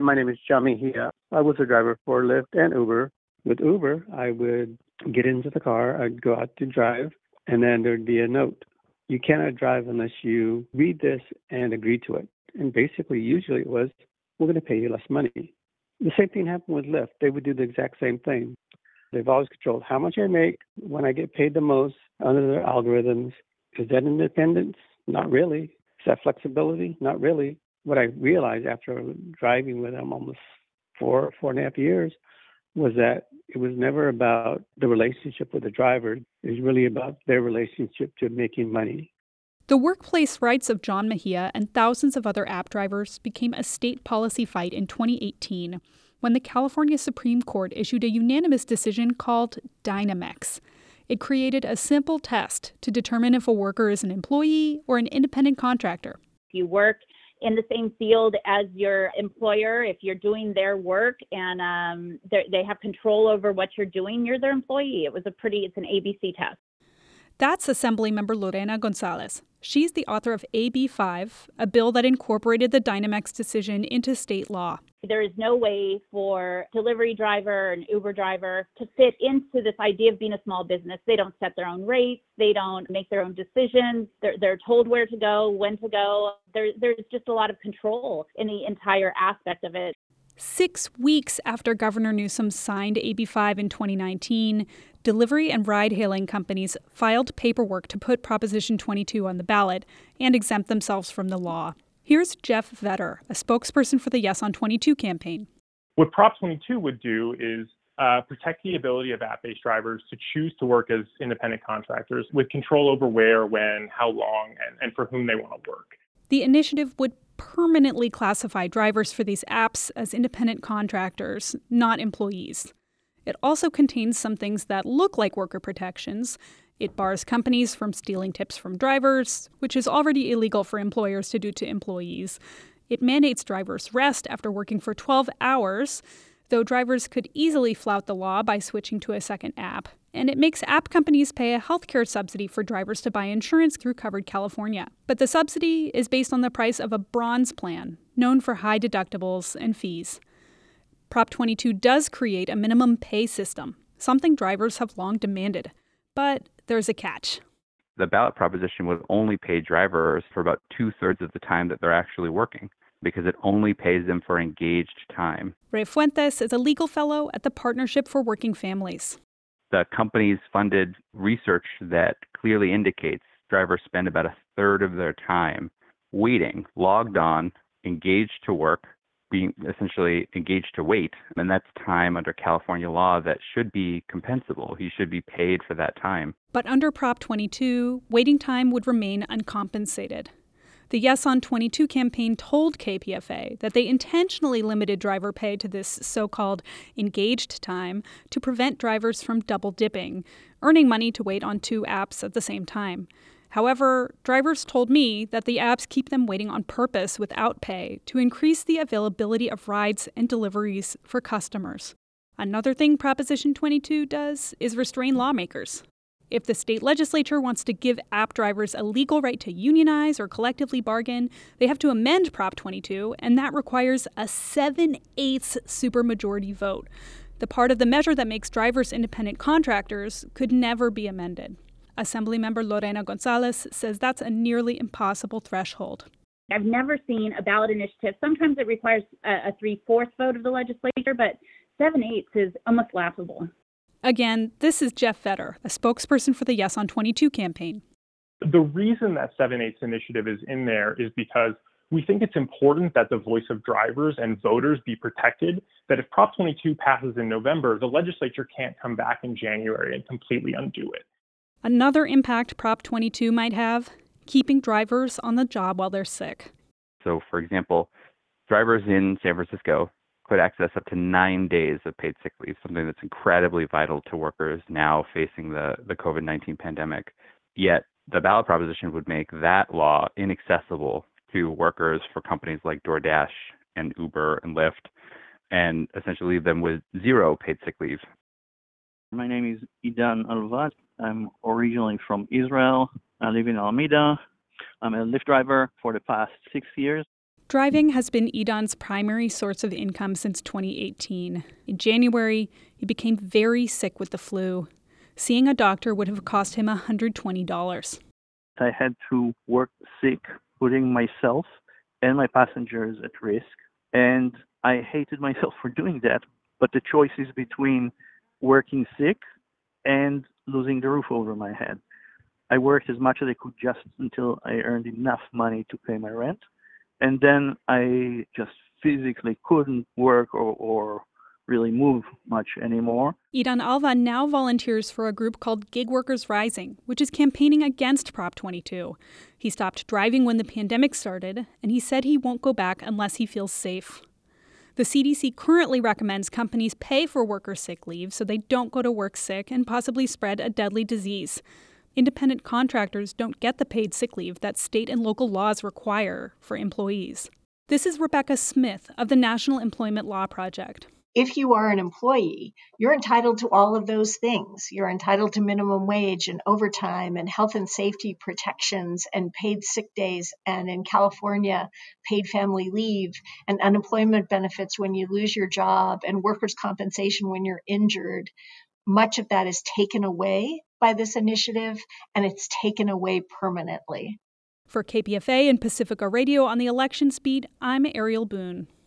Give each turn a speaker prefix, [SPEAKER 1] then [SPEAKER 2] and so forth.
[SPEAKER 1] My name is John Mejia. I was a driver for Lyft and Uber. With Uber, I would get into the car, I'd go out to drive, and then there'd be a note. You cannot drive unless you read this and agree to it. And basically, usually it was, we're going to pay you less money. The same thing happened with Lyft. They would do the exact same thing. They've always controlled how much I make, when I get paid the most under their algorithms. Is that independence? Not really. Is that flexibility? Not really. What I realized after driving with them almost 4.5 years, was that it was never about the relationship with the driver. It was really about their relationship to making money.
[SPEAKER 2] The workplace rights of John Mejia and thousands of other app drivers became a state policy fight in 2018 when the California Supreme Court issued a unanimous decision called Dynamex. It created a simple test to determine if a worker is an employee or an independent contractor.
[SPEAKER 3] If you work in the same field as your employer, if you're doing their work and they have control over what you're doing, you're their employee. It's an ABC test.
[SPEAKER 2] That's Assemblymember Lorena Gonzalez. She's the author of AB 5, a bill that incorporated the Dynamex decision into state law.
[SPEAKER 3] There is no way for delivery driver and Uber driver to fit into this idea of being a small business. They don't set their own rates. They don't make their own decisions. They're told where to go, when to go. There's just a lot of control in the entire aspect of it.
[SPEAKER 2] 6 weeks after Governor Newsom signed AB 5 in 2019, delivery and ride-hailing companies filed paperwork to put Proposition 22 on the ballot and exempt themselves from the law. Here's Jeff Vetter, a spokesperson for the Yes on 22 campaign.
[SPEAKER 4] What Prop 22 would do is protect the ability of app-based drivers to choose to work as independent contractors with control over where, when, how long, and for whom they want to work.
[SPEAKER 2] The initiative would permanently classify drivers for these apps as independent contractors, not employees. It also contains some things that look like worker protections. It bars companies from stealing tips from drivers, which is already illegal for employers to do to employees. It mandates drivers rest after working for 12 hours, though drivers could easily flout the law by switching to a second app. And it makes app companies pay a healthcare subsidy for drivers to buy insurance through Covered California. But the subsidy is based on the price of a bronze plan, known for high deductibles and fees. Prop 22 does create a minimum pay system, something drivers have long demanded. But there's a catch.
[SPEAKER 5] The ballot proposition would only pay drivers for about 2/3 of the time that they're actually working, because it only pays them for engaged time.
[SPEAKER 2] Ray Fuentes is a legal fellow at the Partnership for Working Families.
[SPEAKER 5] The company's funded research that clearly indicates drivers spend about 1/3 of their time waiting, logged on, engaged to work, being essentially engaged to wait. And that's time under California law that should be compensable. He should be paid for that time.
[SPEAKER 2] But under Prop 22, waiting time would remain uncompensated. The Yes on 22 campaign told KPFA that they intentionally limited driver pay to this so-called engaged time to prevent drivers from double dipping, earning money to wait on 2 apps at the same time. However, drivers told me that the apps keep them waiting on purpose without pay to increase the availability of rides and deliveries for customers. Another thing Proposition 22 does is restrain lawmakers. If the state legislature wants to give app drivers a legal right to unionize or collectively bargain, they have to amend Prop 22, and that requires a 7/8 supermajority vote. The part of the measure that makes drivers independent contractors could never be amended. Assemblymember Lorena Gonzalez says that's a nearly impossible threshold.
[SPEAKER 3] I've never seen a ballot initiative. Sometimes it requires a 3/4 vote of the legislature, but 7/8 is almost laughable.
[SPEAKER 2] Again, this is Jeff Vetter, a spokesperson for the Yes on 22 campaign.
[SPEAKER 4] The reason that 7/8 initiative is in there is because we think it's important that the voice of drivers and voters be protected, that if Prop 22 passes in November, the legislature can't come back in January and completely undo it.
[SPEAKER 2] Another impact Prop 22 might have, keeping drivers on the job while they're sick.
[SPEAKER 5] So, for example, drivers in San Francisco could access up to 9 days of paid sick leave, something that's incredibly vital to workers now facing the COVID-19 pandemic. Yet, the ballot proposition would make that law inaccessible to workers for companies like DoorDash and Uber and Lyft, and essentially leave them with 0 paid sick leave.
[SPEAKER 6] My name is Idan Alvat. I'm originally from Israel. I live in Alameda. I'm a Lyft driver for the past 6 years.
[SPEAKER 2] Driving has been Idan's primary source of income since 2018. In January, he became very sick with the flu. Seeing a doctor would have cost him $120.
[SPEAKER 6] I had to work sick, putting myself and my passengers at risk. And I hated myself for doing that. But the choice is between working sick and losing the roof over my head. I worked as much as I could just until I earned enough money to pay my rent. And then I just physically couldn't work or really move much anymore.
[SPEAKER 2] Idan Alva now volunteers for a group called Gig Workers Rising, which is campaigning against Prop 22. He stopped driving when the pandemic started, and he said he won't go back unless he feels safe. The CDC currently recommends companies pay for worker sick leave so they don't go to work sick and possibly spread a deadly disease. Independent contractors don't get the paid sick leave that state and local laws require for employees. This is Rebecca Smith of the National Employment Law Project.
[SPEAKER 7] If you are an employee, you're entitled to all of those things. You're entitled to minimum wage and overtime and health and safety protections and paid sick days, and in California, paid family leave and unemployment benefits when you lose your job and workers' compensation when you're injured. Much of that is taken away by this initiative, and it's taken away permanently.
[SPEAKER 2] For KPFA and Pacifica Radio on the Election Beat, I'm Ariel Boone.